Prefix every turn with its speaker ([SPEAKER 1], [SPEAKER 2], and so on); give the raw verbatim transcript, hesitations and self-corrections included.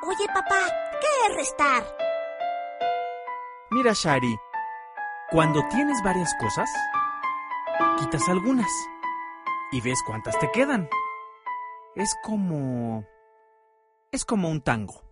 [SPEAKER 1] Oye, papá, ¿qué es restar?
[SPEAKER 2] Mira, Shari, cuando tienes varias cosas, quitas algunas y ves cuántas te quedan. Es como... es como un tango.